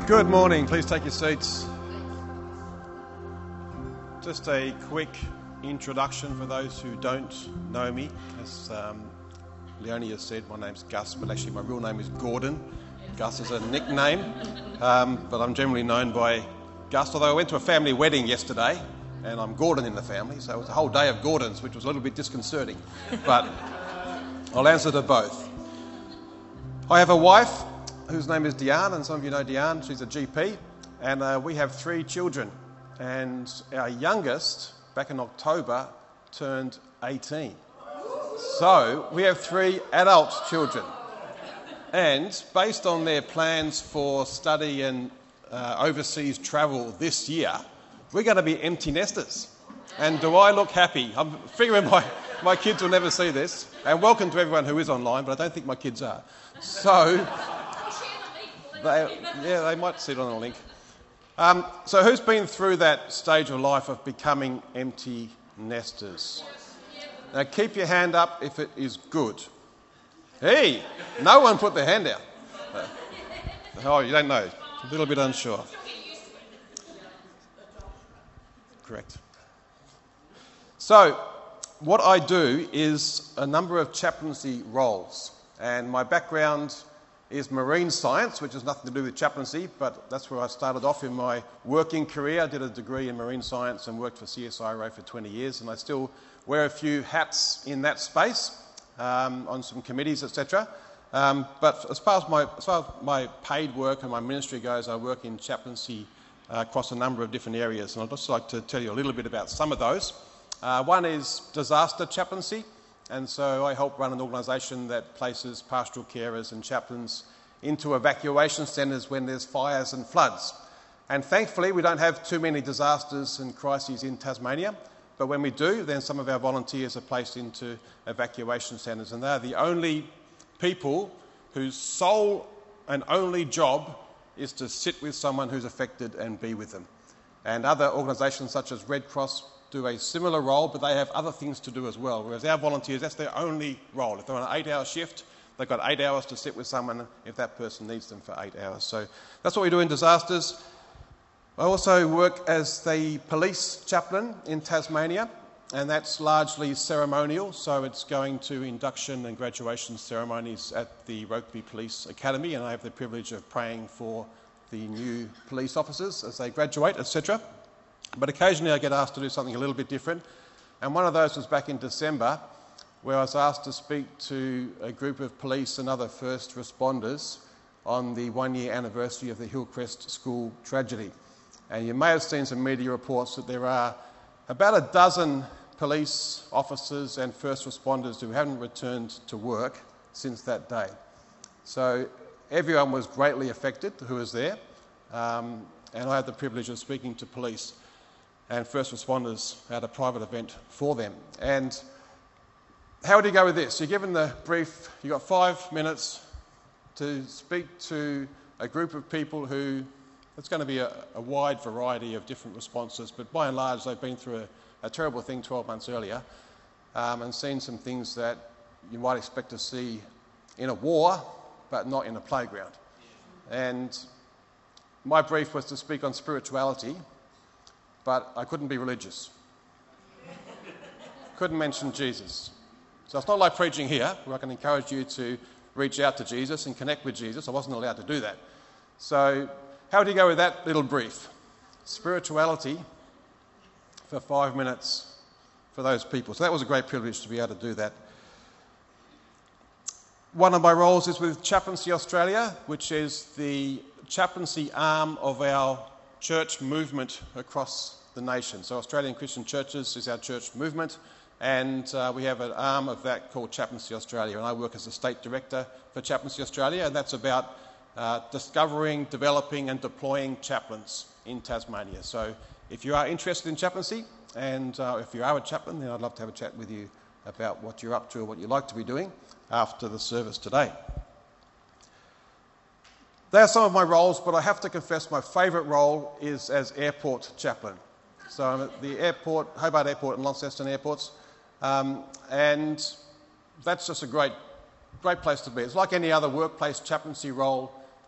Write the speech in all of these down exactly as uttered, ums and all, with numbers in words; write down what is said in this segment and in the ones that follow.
Good morning. Please take your seats. Just a quick introduction for those who don't know me. As um, Leonie has said, my name's Gus, but actually my real name is Gordon. Gus is a nickname, um, but I'm generally known by Gus, although I went to a family wedding yesterday and I'm Gordon in the family, so it was a whole day of Gordons, which was a little bit disconcerting, but I'll answer to both. I have a wife whose name is Diane, and some of you know Diane. She's a G P, and uh, we have three children, and our youngest, back in October, turned eighteen. So we have three adult children, and based on their plans for study and uh, overseas travel this year, we're going to be empty nesters. And do I look happy? I'm figuring my, my kids will never see this, and welcome to everyone who is online, but I don't think my kids are. So... They, yeah, they might sit on a link. Um, so who's been through that stage of life of becoming empty nesters? Now keep your hand up if it is good. Hey, no one put their hand out. Uh, oh, you don't know. A little bit unsure. Correct. So what I do is a number of chaplaincy roles, and my background is marine science, which has nothing to do with chaplaincy, but that's where I started off in my working career. I did a degree in marine science and worked for C S I R O for twenty years, and I still wear a few hats in that space, um, on some committees, et cetera. Um, but as far as, my, as far as my paid work and my ministry goes, I work in chaplaincy uh, across a number of different areas, and I'd just like to tell you a little bit about some of those. Uh, one is disaster chaplaincy. And so I help run an organisation that places pastoral carers and chaplains into evacuation centres when there's fires and floods. And thankfully we don't have too many disasters and crises in Tasmania, but when we do, then some of our volunteers are placed into evacuation centres, and they're the only people whose sole and only job is to sit with someone who's affected and be with them. And other organisations such as Red Cross do a similar role, but they have other things to do as well, whereas our volunteers, that's their only role. If they're on an eight-hour shift, they've got eight hours to sit with someone if that person needs them for eight hours. So that's what we do in disasters. I also work as the police chaplain in Tasmania, and that's largely ceremonial, so it's going to induction and graduation ceremonies at the Rokeby Police Academy, and I have the privilege of praying for the new police officers as they graduate, et cetera. But occasionally I get asked to do something a little bit different, and one of those was back in December, where I was asked to speak to a group of police and other first responders on the one-year anniversary of the Hillcrest School tragedy. And you may have seen some media reports that there are about a dozen police officers and first responders who haven't returned to work since that day. So everyone was greatly affected who was there, um, and I had the privilege of speaking to police and first responders at a private event for them. And how would you go with this? You're given the brief, you've got five minutes to speak to a group of people who, it's going to be a, a wide variety of different responses, but by and large they've been through a, a terrible thing twelve months earlier, um, and seen some things that you might expect to see in a war, but not in a playground. And my brief was to speak on spirituality, but I couldn't be religious. Couldn't mention Jesus. So it's not like preaching here, where I can encourage you to reach out to Jesus and connect with Jesus. I wasn't allowed to do that. So how do you go with that little brief? Spirituality for five minutes for those people. So that was a great privilege to be able to do that. One of my roles is with Chaplaincy Australia, which is the chaplaincy arm of our church movement across the nation. So Australian Christian Churches is our church movement, and uh, we have an arm of that called Chaplaincy Australia, and I work as the State Director for Chaplaincy Australia, and that's about uh, discovering, developing and deploying chaplains in Tasmania. So if you are interested in chaplaincy, and uh, if you are a chaplain, then I'd love to have a chat with you about what you're up to or what you'd like to be doing after the service today. They are some of my roles, but I have to confess my favourite role is as airport chaplain. So I'm at the airport, Hobart Airport and Launceston airports, um, and that's just a great, great place to be. It's like any other workplace chaplaincy role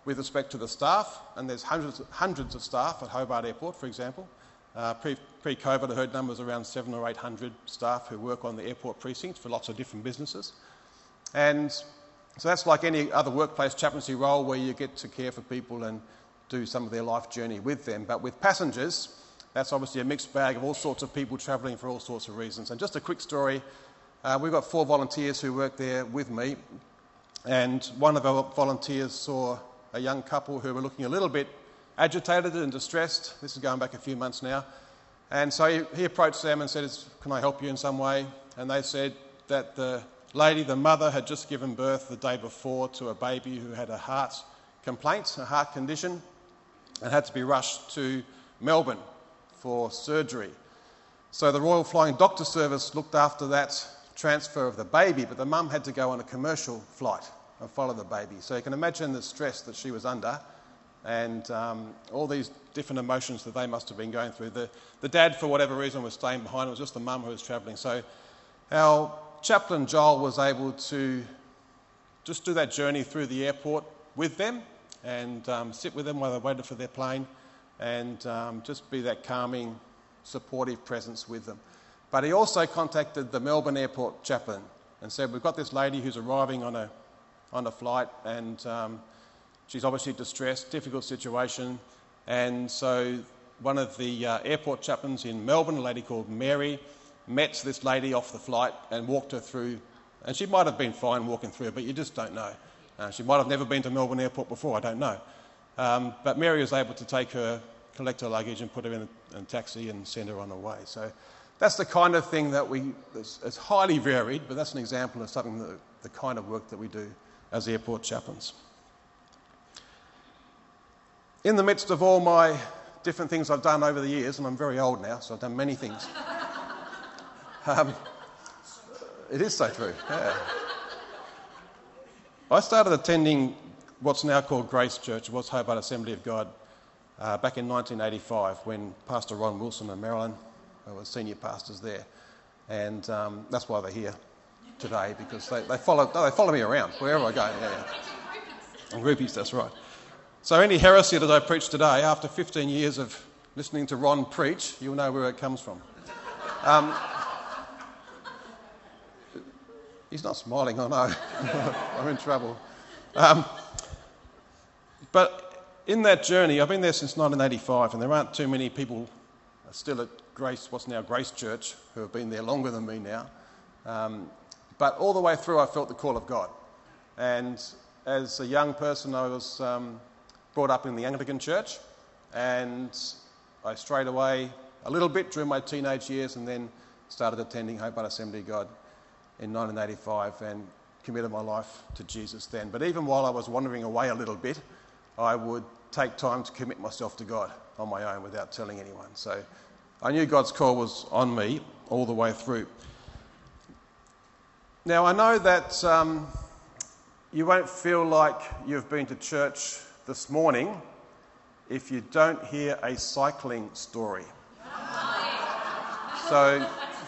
with respect to the staff, and there's hundreds, hundreds of staff at Hobart Airport, for example. Uh, pre, pre-COVID, I heard numbers around seven or eight hundred staff who work on the airport precinct for lots of different businesses. And so that's like any other workplace chaplaincy role where you get to care for people and do some of their life journey with them. But with passengers, that's obviously a mixed bag of all sorts of people travelling for all sorts of reasons. And just a quick story, uh, we've got four volunteers who work there with me, and one of our volunteers saw a young couple who were looking a little bit agitated and distressed. This is going back a few months now. And so he, he approached them and said, "Can I help you in some way?" And they said that the lady, the mother, had just given birth the day before to a baby who had a heart complaint, a heart condition, and had to be rushed to Melbourne for surgery. So the Royal Flying Doctor Service looked after that transfer of the baby, but the mum had to go on a commercial flight and follow the baby. So you can imagine the stress that she was under, and um, all these different emotions that they must have been going through. The, the dad, for whatever reason, was staying behind. It was just the mum who was travelling. So our chaplain, Joel, was able to just do that journey through the airport with them and um, sit with them while they waited for their plane, and um, just be that calming, supportive presence with them. But he also contacted the Melbourne Airport chaplain and said, "We've got this lady who's arriving on a on a flight, and um, she's obviously distressed, difficult situation." And so one of the uh, airport chaplains in Melbourne, a lady called Mary, met this lady off the flight and walked her through. And she might have been fine walking through, but you just don't know. Uh, she might have never been to Melbourne Airport before, I don't know. Um, but Mary was able to take her, collect her luggage and put her in a, in a taxi and send her on her way. So that's the kind of thing that we, it's, it's highly varied, but that's an example of something that, the kind of work that we do as airport chaplains. In the midst of all my different things I've done over the years, and I'm very old now, so I've done many things. um, it is so true, yeah. I started attending what's now called Grace Church, it was Hobart Assembly of God, uh, back in nineteen eighty-five when Pastor Ron Wilson and Marilyn were senior pastors there. And um, that's why they're here today, because they, they, follow, no, they follow me around wherever I go. Yeah, yeah. And groupies, that's right. So any heresy that I preach today, after fifteen years of listening to Ron preach, you'll know where it comes from. Um, he's not smiling, I know. I'm in trouble. Um, but in that journey, I've been there since nineteen eighty-five, and there aren't too many people still at Grace, what's now Grace Church, who have been there longer than me now. Um, but all the way through, I felt the call of God. And as a young person, I was um, brought up in the Anglican Church, and I strayed away a little bit during my teenage years, and then started attending Hobart Assembly of God in nineteen eighty-five and committed my life to Jesus then. But even while I was wandering away a little bit, I would take time to commit myself to God on my own without telling anyone. So I knew God's call was on me all the way through. Now, I know that um, you won't feel like you've been to church this morning if you don't hear a cycling story. So,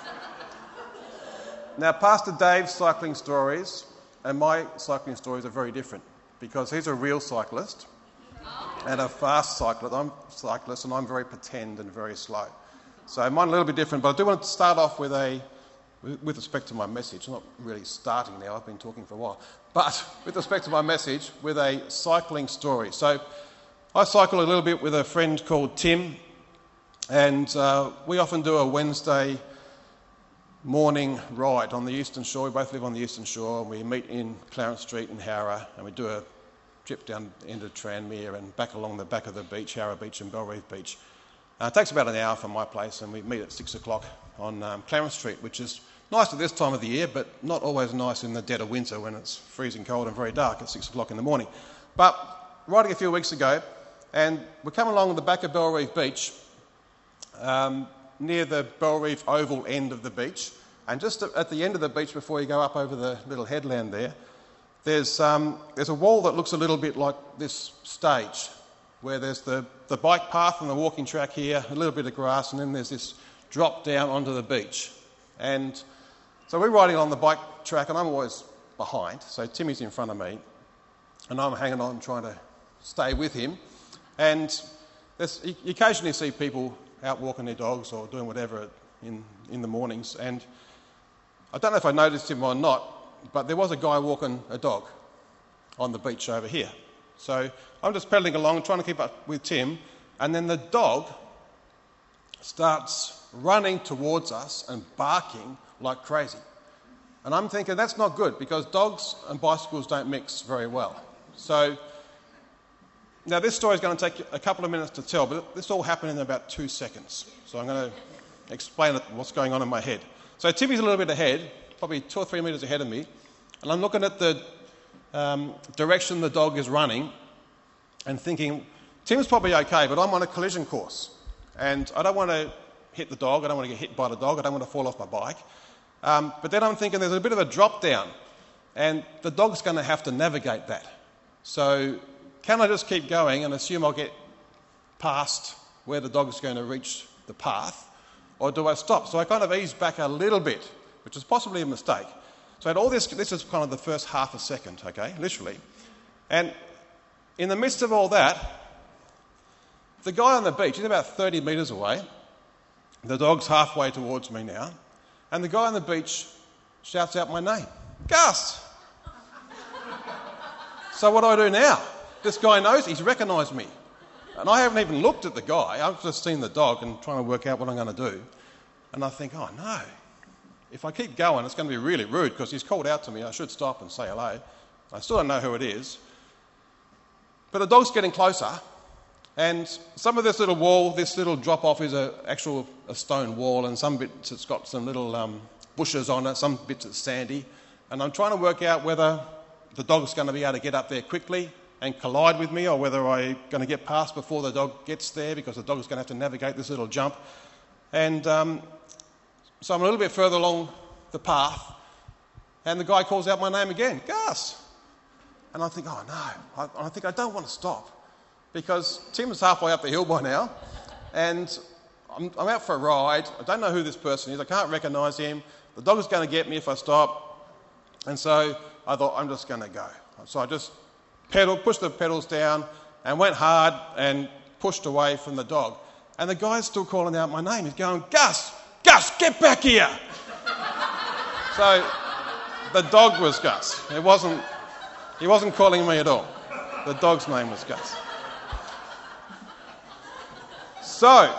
now Pastor Dave's cycling stories and my cycling stories are very different, because he's a real cyclist and a fast cyclist. I'm a cyclist and I'm very pretend and very slow. So mine a little bit different, but I do want to start off with a, with respect to my message, I'm not really starting now, I've been talking for a while, but with respect to my message, with a cycling story. So I cycle a little bit with a friend called Tim, and uh, we often do a Wednesday morning ride on the Eastern Shore. We both live on the Eastern Shore, and we meet in Clarence Street in Howrah, and we do a trip down into Tranmere and back along the back of the beach, Howrah Beach and Belrive Beach. Uh, it takes about an hour from my place, and we meet at six o'clock on um, Clarence Street, which is nice at this time of the year, but not always nice in the dead of winter when it's freezing cold and very dark at six o'clock in the morning. But riding a few weeks ago, and we're coming along the back of Belrive Beach, um, near the Belrive Oval end of the beach, and just at the end of the beach before you go up over the little headland there, there's um, there's a wall that looks a little bit like this stage, where there's the, the bike path and the walking track here, a little bit of grass, and then there's this drop down onto the beach. And so we're riding on the bike track, and I'm always behind, so Timmy's in front of me, and I'm hanging on trying to stay with him. And there's, you occasionally see people out walking their dogs or doing whatever in, in the mornings. And I don't know if I noticed him or not, but there was a guy walking a dog on the beach over here. So I'm just pedalling along, trying to keep up with Tim, and then the dog starts running towards us and barking like crazy. And I'm thinking that's not good, because dogs and bicycles don't mix very well. So now this story is going to take a couple of minutes to tell, but this all happened in about two seconds. So I'm going to explain what's going on in my head. So Timmy's a little bit ahead, probably two or three metres ahead of me, and I'm looking at the um, direction the dog is running and thinking, Tim's probably okay, but I'm on a collision course, and I don't want to hit the dog, I don't want to get hit by the dog, I don't want to fall off my bike. Um, but then I'm thinking there's a bit of a drop down, and the dog's going to have to navigate that. So can I just keep going and assume I'll get past where the dog's going to reach the path, or do I stop? So I kind of eased back a little bit, which is possibly a mistake. So I had all this, this is kind of the first half a second, okay, literally. And in the midst of all that, the guy on the beach, he's about thirty metres away. The dog's halfway towards me now. And the guy on the beach shouts out my name, Gus! So what do I do now? This guy knows, he's recognised me. And I haven't even looked at the guy, I've just seen the dog and trying to work out what I'm going to do. And I think, oh no, if I keep going, it's going to be really rude, because he's called out to me, I should stop and say hello. I still don't know who it is. But the dog's getting closer, and some of this little wall, this little drop-off is an actual a stone wall, and some bits it's got some little um, bushes on it, some bits it's sandy. And I'm trying to work out whether the dog's going to be able to get up there quickly and collide with me, or whether I'm going to get past before the dog gets there, because the dog's going to have to navigate this little jump. And um, so I'm a little bit further along the path, and the guy calls out my name again, Gus! And I think, oh no, I, I think I don't want to stop, because Tim's halfway up the hill by now, and I'm, I'm out for a ride. I don't know who this person is. I can't recognise him. The dog is going to get me if I stop. And so I thought, I'm just going to go. So I just pedaled, pushed the pedals down, and went hard and pushed away from the dog. And the guy's still calling out my name. He's going, Gus! Gus, get back here! So the dog was Gus. It wasn't... He wasn't calling me at all. The dog's name was Gus. So,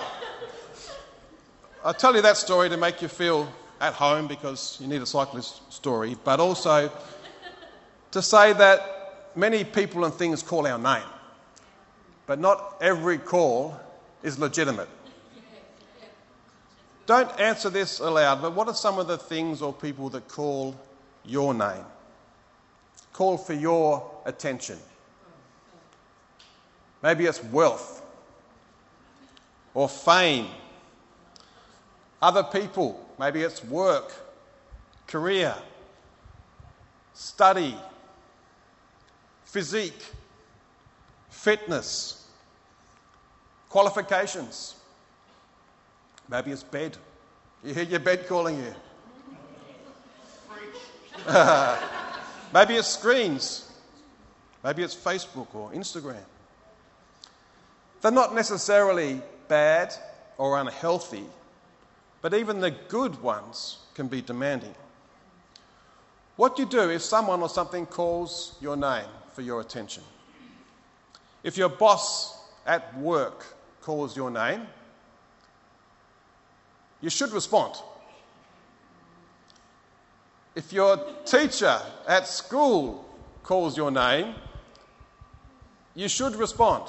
I tell you that story to make you feel at home, because you need a cyclist story, but also to say that many people and things call our name, but not every call is legitimate. Don't answer this aloud, but what are some of the things or people that call your name? Call for your attention. Maybe it's wealth or fame, other people, maybe it's work, career, study, physique, fitness, qualifications. Maybe it's bed. You hear your bed calling you. Maybe it's screens. Maybe it's Facebook or Instagram. They're not necessarily bad or unhealthy, but even the good ones can be demanding. What do you do if someone or something calls your name for your attention? If your boss at work calls your name, you should respond. If your teacher at school calls your name, you should respond.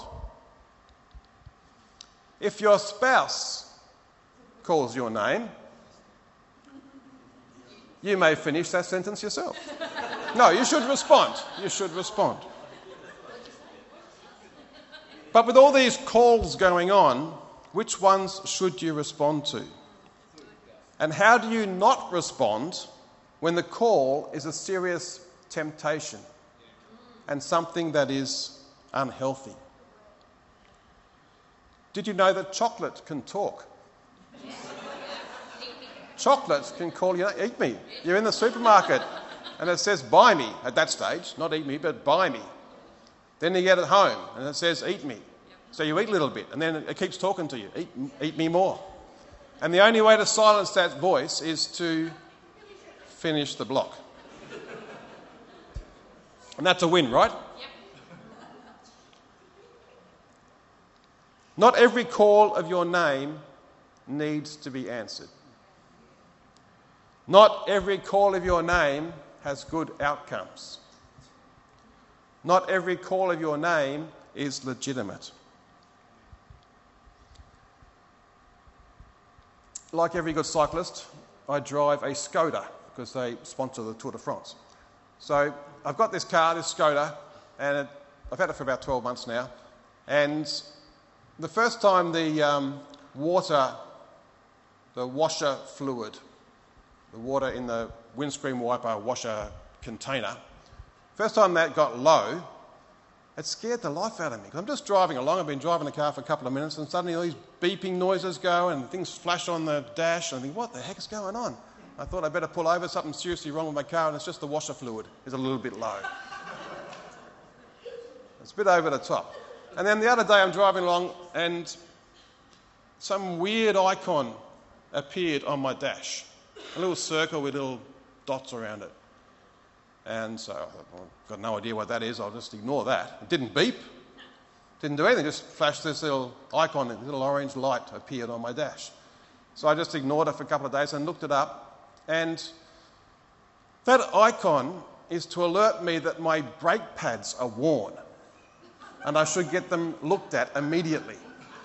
If your spouse calls your name, you may finish that sentence yourself. No, you should respond. You should respond. But with all these calls going on, which ones should you respond to? And how do you not respond when the call is a serious temptation and something that is unhealthy? Did you know that chocolate can talk? Chocolates can call you, eat me. You're in the supermarket and it says, buy me at that stage. Not eat me, but buy me. Then you get it home and it says, eat me. So you eat a little bit and then it keeps talking to you, eat, eat me more. And the only way to silence that voice is to finish the block. And that's a win, right? Yep. Not every call of your name needs to be answered. Not every call of your name has good outcomes. Not every call of your name is legitimate. Like every good cyclist, I drive a Skoda because they sponsor the Tour de France. So I've got this car, this Skoda, and it, I've had it for about twelve months now. And the first time the um, water, the washer fluid, the water in the windscreen wiper washer container, first time that got low, it scared the life out of me. I'm just driving along, I've been driving the car for a couple of minutes, and suddenly all these beeping noises go and things flash on the dash, and I think, what the heck is going on? I thought I'd better pull over, something seriously wrong with my car, and it's just the washer fluid is a little bit low. It's a bit over the top. And then the other day I'm driving along and some weird icon appeared on my dash. A little circle with little dots around it. And so I thought, well, I've got no idea what that is, I'll just ignore that. It didn't beep, didn't do anything, just flashed this little icon, this little orange light appeared on my dash. So I just ignored it for a couple of days and looked it up. And that icon is to alert me that my brake pads are worn and I should get them looked at immediately.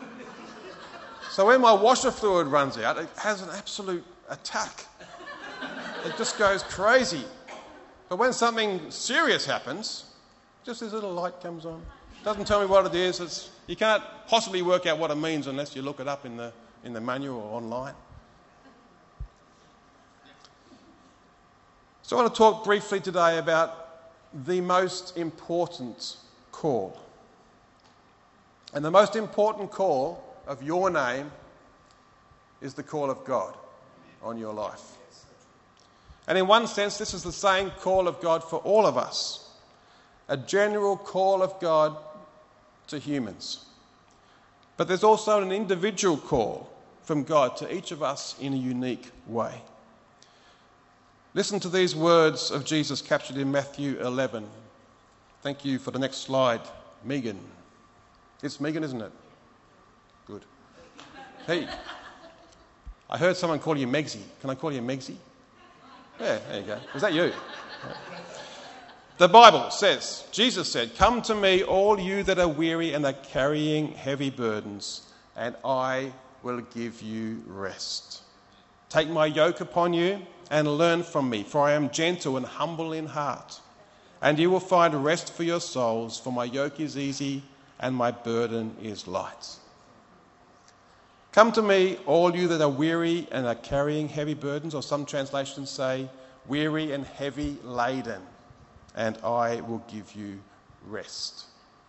So when my washer fluid runs out, it has an absolute attack. It just goes crazy. But when something serious happens, just this little light comes on. Doesn't tell me what it is. It's, you can't possibly work out what it means unless you look it up in the, in the manual or online. So I want to talk briefly today about the most important call. And the most important call of your name is the call of God on your life. And in one sense, this is the same call of God for all of us. A general call of God to humans. But there's also an individual call from God to each of us in a unique way. Listen to these words of Jesus captured in Matthew eleven. Thank you for the next slide, Megan. It's Megan, isn't it? Good. Hey, I heard someone call you Megsy. Can I call you Megsy? Yeah, there you go. Was that you? The Bible says, Jesus said, "Come to me, all you that are weary and are carrying heavy burdens, and I will give you rest. Take my yoke upon you and learn from me, for I am gentle and humble in heart, and you will find rest for your souls, for my yoke is easy and my burden is light." Come to me, all you that are weary and are carrying heavy burdens, or some translations say, weary and heavy laden, and I will give you rest.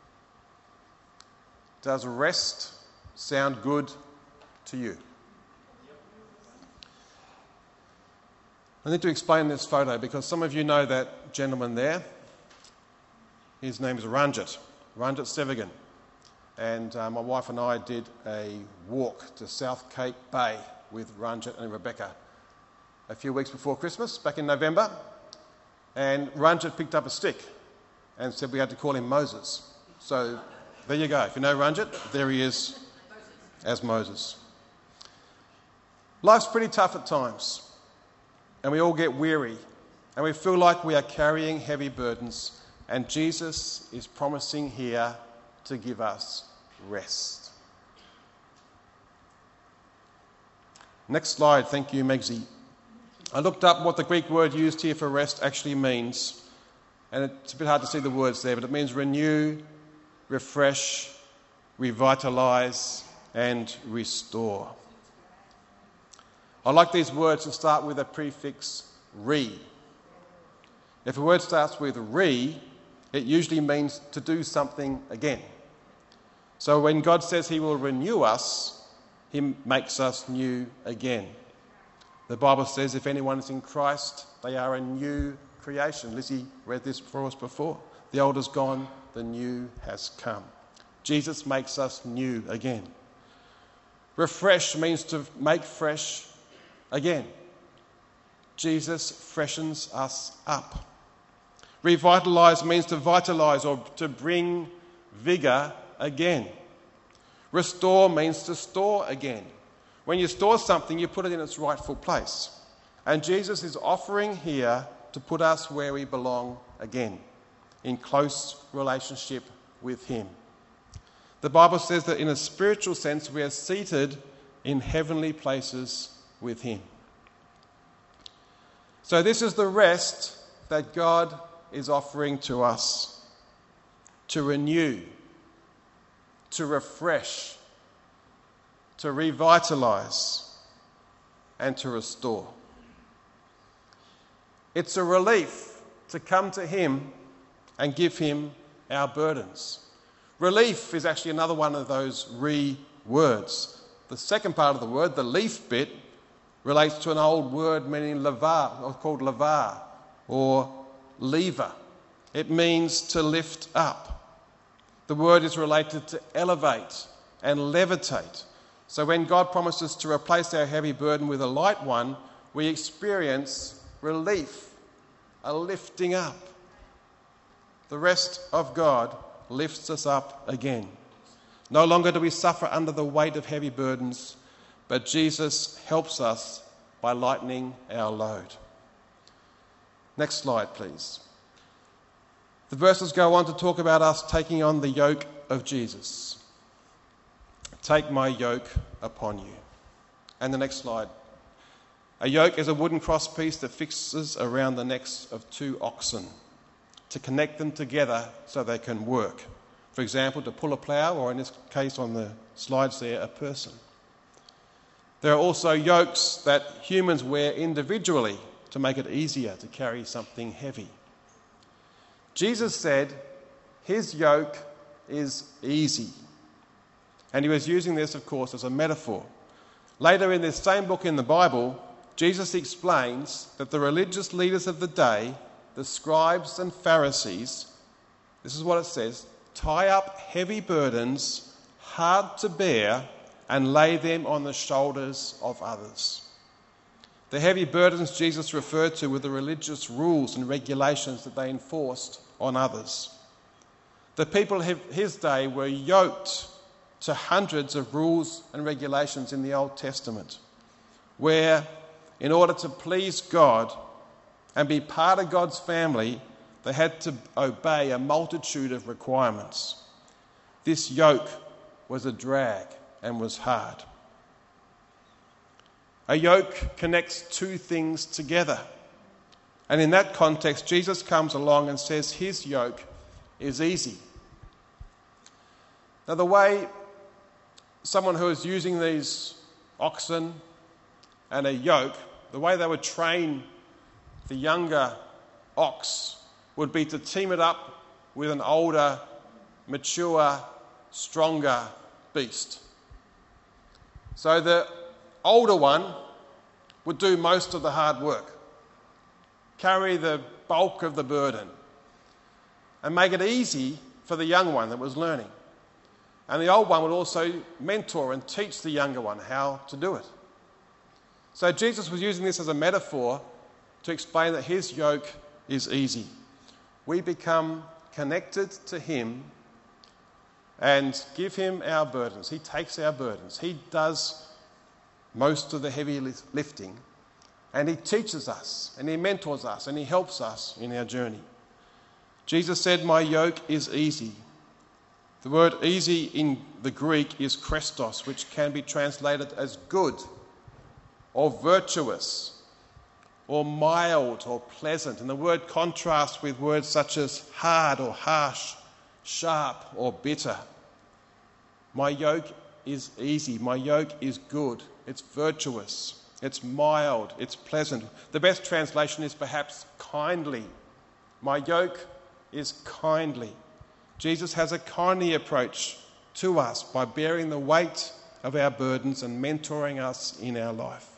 Does rest sound good to you? I need to explain this photo because some of you know that gentleman there. His name is Ranjit, Ranjit Sevagan. And uh, my wife and I did a walk to South Cape Bay with Ranjit and Rebecca a few weeks before Christmas, back in November. And Ranjit picked up a stick and said we had to call him Moses. So there you go. If you know Ranjit, there he is as Moses. Life's pretty tough at times. And we all get weary. And we feel like we are carrying heavy burdens. And Jesus is promising here to give us rest. Next slide. Thank you, Megsy. I looked up what the Greek word used here for rest actually means. And it's a bit hard to see the words there, but it means renew, refresh, revitalise, and restore. I like these words to start with a prefix re. If a word starts with re, it usually means to do something again. So when God says he will renew us, he makes us new again. The Bible says if anyone is in Christ, they are a new creation. Lizzie read this for us before. The old is gone, the new has come. Jesus makes us new again. Refresh means to make fresh again. Jesus freshens us up. Revitalise means to vitalise or to bring vigour again. Restore means to store again. When you store something, you put it in its rightful place. And Jesus is offering here to put us where we belong again, in close relationship with him. The Bible says that in a spiritual sense, we are seated in heavenly places with him. So this is the rest that God is offering to us, to renew, to refresh, to revitalise, and to restore. It's a relief to come to him and give him our burdens. Relief is actually another one of those re words. The second part of the word, the leaf bit, relates to an old word meaning lavar, or called lavar, or lever. It means to lift up. The word is related to elevate and levitate. So when God promises to replace our heavy burden with a light one, we experience relief, a lifting up. The rest of God lifts us up again. No longer do we suffer under the weight of heavy burdens, but Jesus helps us by lightening our load. Next slide, please. The verses go on to talk about us taking on the yoke of Jesus. Take my yoke upon you. And the next slide. A yoke is a wooden crosspiece that fixes around the necks of two oxen to connect them together so they can work. For example, to pull a plough, or in this case on the slides there, a person. There are also yokes that humans wear individually to make it easier to carry something heavy. Jesus said his yoke is easy. And he was using this, of course, as a metaphor. Later in this same book in the Bible, Jesus explains that the religious leaders of the day, the scribes and Pharisees, this is what it says, tie up heavy burdens, hard to bear, and lay them on the shoulders of others. The heavy burdens Jesus referred to were the religious rules and regulations that they enforced on others. The people of his day were yoked to hundreds of rules and regulations in the Old Testament, where in order to please God and be part of God's family, they had to obey a multitude of requirements. This yoke was a drag and was hard. A yoke connects two things together. And in that context, Jesus comes along and says his yoke is easy. Now, the way someone who is using these oxen and a yoke, the way they would train the younger ox would be to team it up with an older, mature, stronger beast. So the older one would do most of the hard work, carry the bulk of the burden, and make it easy for the young one that was learning. And the old one would also mentor and teach the younger one how to do it. So Jesus was using this as a metaphor to explain that his yoke is easy. We become connected to him and give him our burdens. He takes our burdens. He does most of the heavy lifting, and he teaches us, and he mentors us, and he helps us in our journey. Jesus said, "My yoke is easy." The word easy in the Greek is Christos, which can be translated as good or virtuous or mild or pleasant. And the word contrasts with words such as hard or harsh, sharp or bitter. My yoke is easy. My yoke is good. It's virtuous. It's mild. It's pleasant. The best translation is perhaps kindly. My yoke is kindly. Jesus has a kindly approach to us by bearing the weight of our burdens and mentoring us in our life.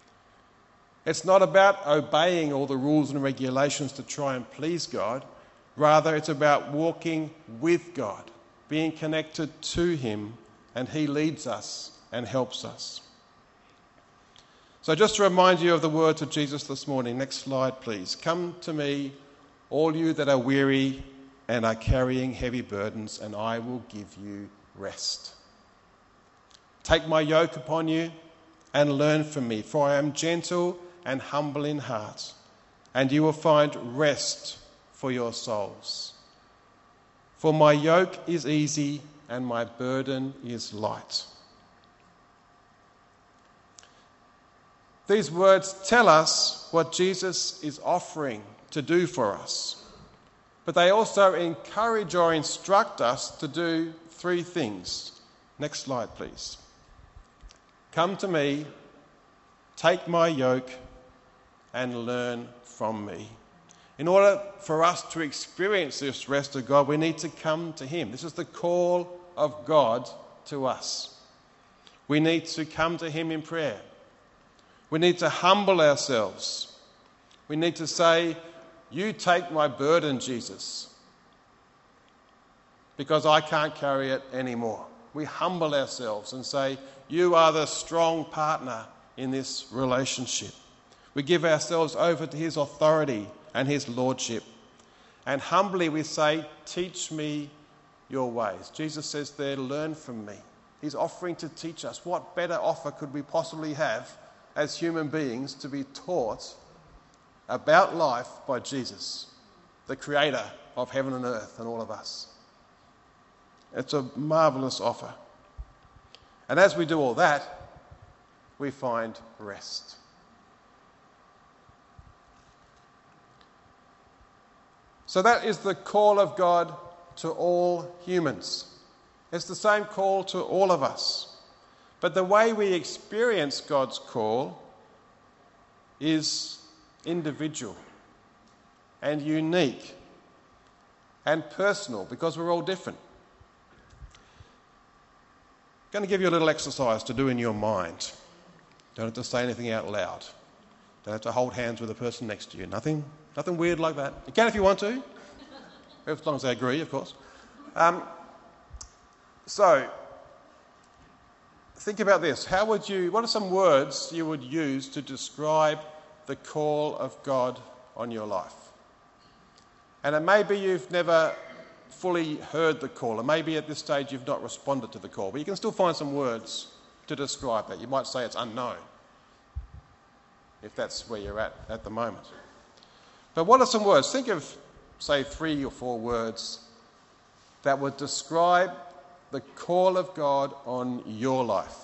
It's not about obeying all the rules and regulations to try and please God. Rather, it's about walking with God, being connected to him, and he leads us and helps us. So just to remind you of the words of Jesus this morning, next slide please. Come to me, all you that are weary and are carrying heavy burdens, and I will give you rest. Take my yoke upon you and learn from me, for I am gentle and humble in heart, and you will find rest for your souls. For my yoke is easy and my burden is light. These words tell us what Jesus is offering to do for us, but they also encourage or instruct us to do three things. Next slide, please. Come to me, take my yoke, and learn from me. In order for us to experience this rest of God, we need to come to him. This is the call of God to us. We need to come to him in prayer. We need to humble ourselves. We need to say, you take my burden, Jesus, because I can't carry it anymore. We humble ourselves and say, you are the strong partner in this relationship. We give ourselves over to his authority and his lordship. And humbly we say, teach me your ways. Jesus says there, learn from me. He's offering to teach us. What better offer could we possibly have as human beings to be taught about life by Jesus, the creator of heaven and earth and all of us? It's a marvellous offer. And as we do all that, we find rest. So that is the call of God to all humans. It's the same call to all of us. But the way we experience God's call is individual and unique and personal, because we're all different. I'm going to give you a little exercise to do in your mind. Don't have to say anything out loud. Don't have to hold hands with the person next to you. Nothing, nothing weird like that. You can if you want to, as long as they agree, of course. Um, so, think about this. How would you? What are some words you would use to describe the call of God on your life? And it may be you've never fully heard the call, and maybe at this stage you've not responded to the call, but you can still find some words to describe that. You might say it's unknown, if that's where you're at at the moment. But what are some words? Think of, say, three or four words that would describe the call of God on your life.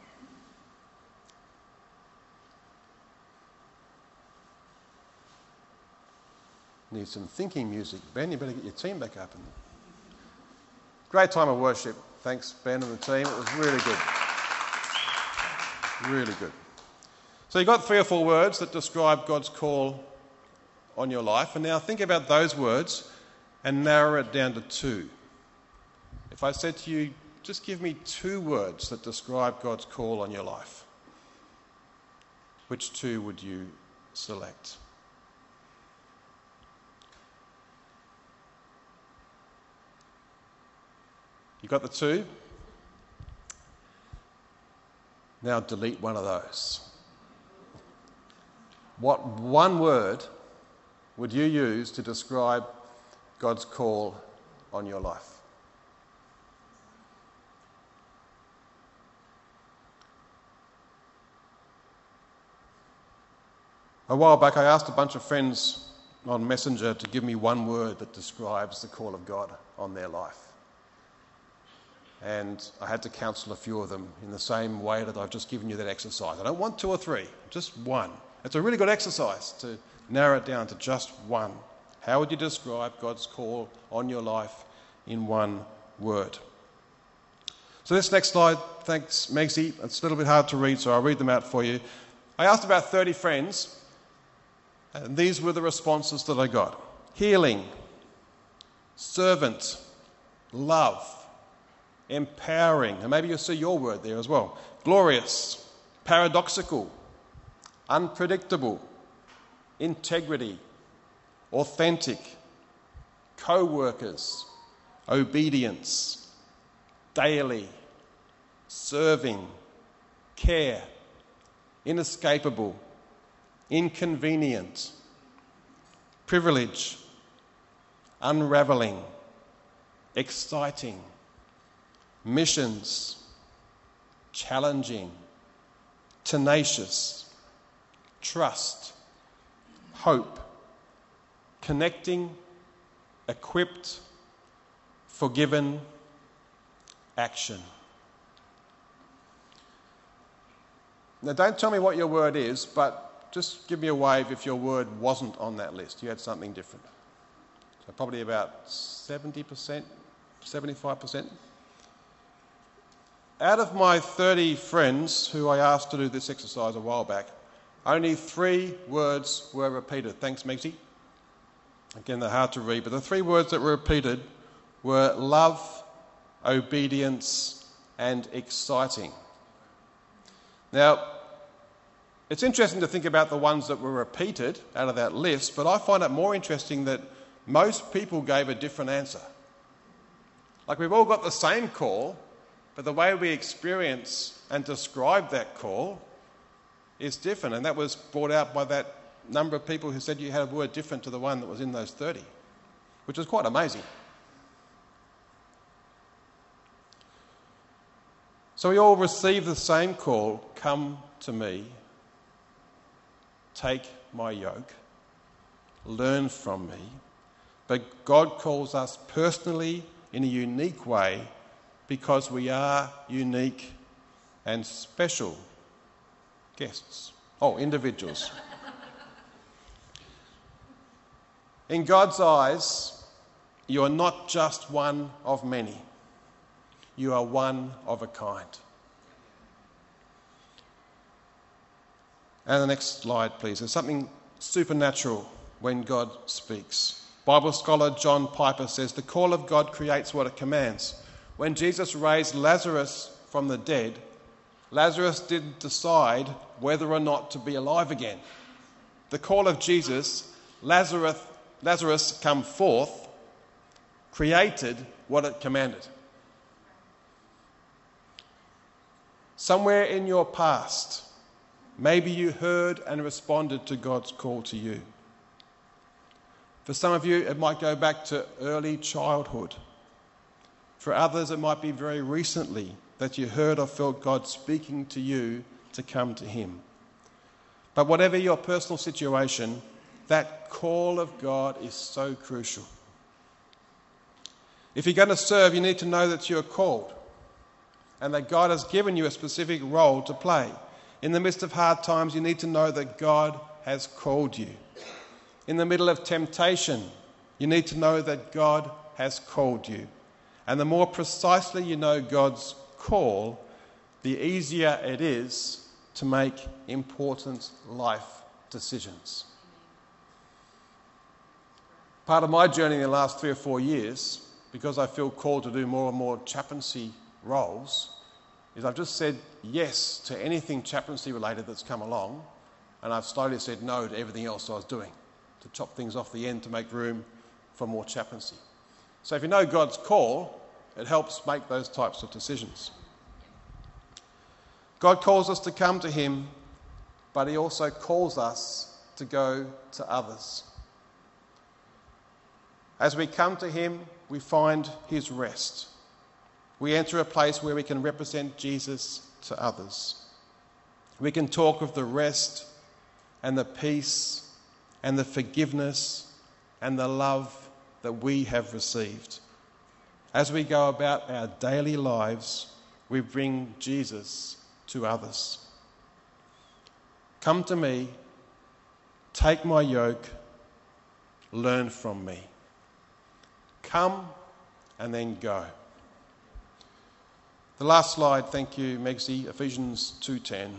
Need some thinking music. Ben, you better get your team back up. And great time of worship. Thanks, Ben and the team. It was really good. Really good. So you've got three or four words that describe God's call on your life. And now think about those words and narrow it down to two. If I said to you, just give me two words that describe God's call on your life, which two would you select? You got the two? Now delete one of those. What one word would you use to describe God's call on your life? A while back I asked a bunch of friends on Messenger to give me one word that describes the call of God on their life. And I had to counsel a few of them in the same way that I've just given you that exercise. I don't want two or three, just one. It's a really good exercise to narrow it down to just one. How would you describe God's call on your life in one word? So this next slide, thanks Megsy, it's a little bit hard to read, so I'll read them out for you. I asked about thirty friends, and these were the responses that I got. Healing, servant, love, empowering, and maybe you'll see your word there as well. Glorious, paradoxical, unpredictable, integrity, authentic, co-workers, obedience, daily, serving, care, inescapable, inconvenient, privilege, unravelling, exciting, missions, challenging, tenacious, trust, hope, connecting, equipped, forgiven, action. Now, don't tell me what your word is, but just give me a wave if your word wasn't on that list. You had something different. So probably about seventy percent, seventy-five percent. Out of my thirty friends who I asked to do this exercise a while back, only three words were repeated. Thanks, Megsy. Again, they're hard to read, but the three words that were repeated were love, obedience, and exciting. Now, it's interesting to think about the ones that were repeated out of that list, but I find it more interesting that most people gave a different answer. Like, we've all got the same call, but the way we experience and describe that call is different, and that was brought out by that number of people who said you had a word different to the one that was in those thirty, which was quite amazing. So we all receive the same call, come to me, take my yoke, learn from me. But God calls us personally in a unique way because we are unique and special guests. Oh, individuals. In God's eyes, you are not just one of many. You are one of a kind. And the next slide, please. There's something supernatural when God speaks. Bible scholar John Piper says, the call of God creates what it commands. When Jesus raised Lazarus from the dead, Lazarus didn't decide whether or not to be alive again. The call of Jesus, Lazarus, Lazarus come forth, created what it commanded. Somewhere in your past, maybe you heard and responded to God's call to you. For some of you, it might go back to early childhood. For others, it might be very recently that you heard or felt God speaking to you to come to Him. But whatever your personal situation, that call of God is so crucial. If you're going to serve, you need to know that you're called and that God has given you a specific role to play. In the midst of hard times, you need to know that God has called you. In the middle of temptation, you need to know that God has called you. And the more precisely you know God's call, the easier it is to make important life decisions. Part of my journey in the last three or four years, because I feel called to do more and more chaplaincy roles, is I've just said yes to anything chaplaincy related that's come along, and I've slowly said no to everything else I was doing, to chop things off the end to make room for more chaplaincy. So if you know God's call, it helps make those types of decisions. God calls us to come to Him, but He also calls us to go to others. As we come to Him, we find His rest. We enter a place where we can represent Jesus to others. We can talk of the rest and the peace and the forgiveness and the love that we have received. As we go about our daily lives, we bring Jesus to others. Come to me, take my yoke, learn from me. Come and then go. The last slide, thank you, Megsy, Ephesians two ten.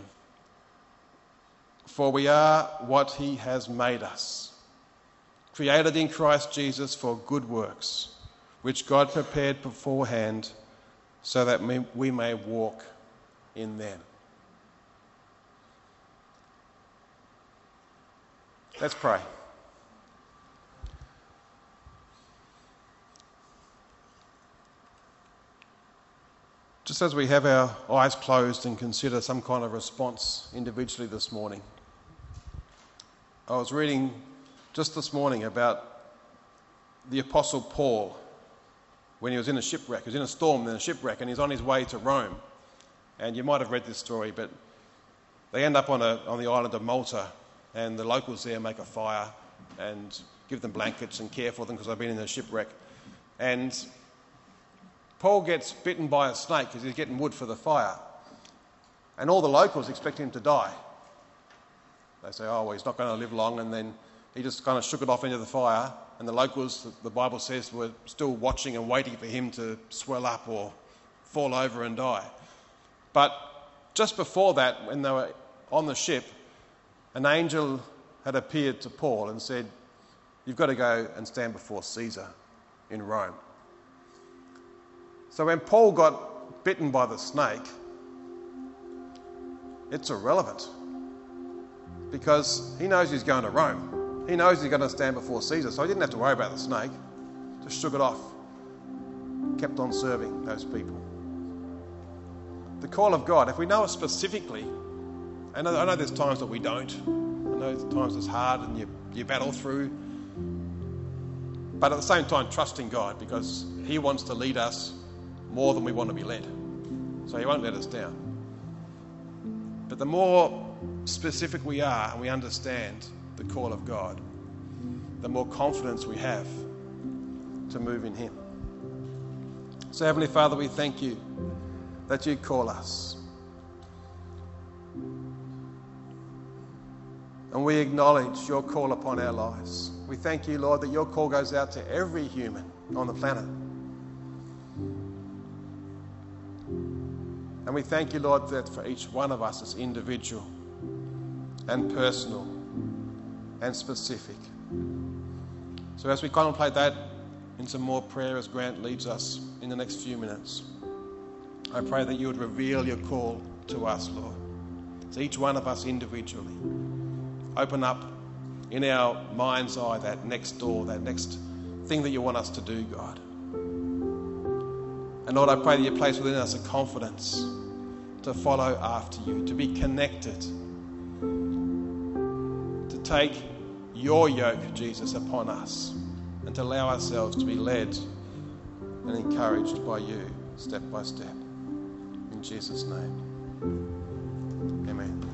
For we are what He has made us, created in Christ Jesus for good works, which God prepared beforehand so that we may walk in them. Let's pray. Just as we have our eyes closed and consider some kind of response individually this morning, I was reading just this morning about the Apostle Paul when he was in a shipwreck. He was in a storm in a shipwreck and he's on his way to Rome. And you might have read this story, but they end up on, a, on the island of Malta, and the locals there make a fire and give them blankets and care for them because they've been in a shipwreck. And Paul gets bitten by a snake because he's getting wood for the fire. And all the locals expect him to die. They say, oh, well, he's not going to live long. And then he just kind of shook it off into the fire. And the locals, the Bible says, were still watching and waiting for him to swell up or fall over and die. But just before that, when they were on the ship, an angel had appeared to Paul and said, you've got to go and stand before Caesar in Rome. So when Paul got bitten by the snake, it's irrelevant because he knows he's going to Rome. He knows he's going to stand before Caesar, so he didn't have to worry about the snake. Just shook it off. Kept on serving those people. The call of God, if we know it specifically, I know, I know there's times that we don't. I know there's times it's hard and you, you battle through. But at the same time, trusting God because he wants to lead us more than we want to be led. So he won't let us down. But the more specific we are and we understand the call of God, the more confidence we have to move in him. So Heavenly Father, we thank you that you call us. And we acknowledge your call upon our lives. We thank you, Lord, that your call goes out to every human on the planet. And we thank you, Lord, that for each one of us it's individual and personal and specific. So as we contemplate that in some more prayer as Grant leads us in the next few minutes, I pray that you would reveal your call to us, Lord, to each one of us individually. Open up in our mind's eye that next door, that next thing that you want us to do, God. And Lord, I pray that you place within us a confidence to follow after you, to be connected, to take your yoke, Jesus, upon us, and to allow ourselves to be led and encouraged by you step by step. In Jesus' name, amen.